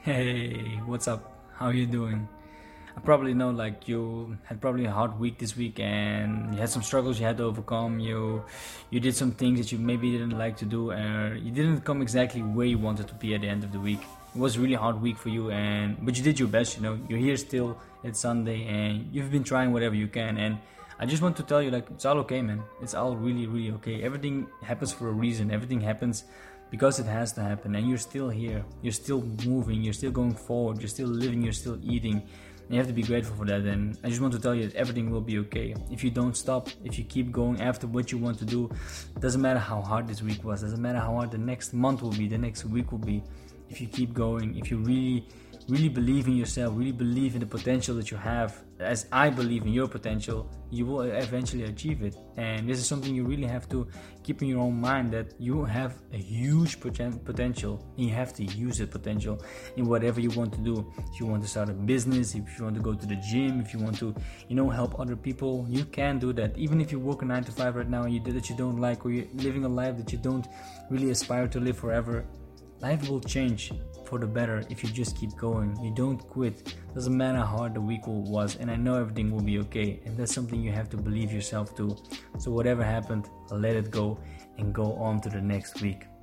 Hey, what's up? How you doing? I probably know like you had probably a hard week this week and you had some struggles you had to overcome. You did some things that you maybe didn't like to do and you didn't come exactly where you wanted to be at the end of the week. It was a really hard week for you and but you did your best, you know. You're here still, it's Sunday and you've been trying whatever you can and I just want to tell you like it's all okay, man. It's all really okay. Everything happens for a reason. Everything happens because it has to happen and you're still here, you're still moving, you're still going forward, you're still living, you're still eating, and you have to be grateful for that. And I just want to tell you that everything will be okay if you don't stop, if you keep going after what you want to do. Doesn't matter how hard this week was, doesn't matter how hard the next month will be, the next week will be. If you keep going, if you really believe in yourself, really believe in the potential that you have, as I believe in your potential, you will eventually achieve it. And this is something you really have to keep in your own mind, that you have a huge potential and you have to use that potential in whatever you want to do. If you want to start a business, if you want to go to the gym, if you want to, help other people, you can do that. Even if you work a 9 to 5 right now and you do that you don't like, or you're living a life that you don't really aspire to live forever, life will change for the better if you just keep going. You don't quit. Doesn't matter how hard the week was, and I know everything will be okay. And that's something you have to believe yourself too. So whatever happened, let it go and go on to the next week.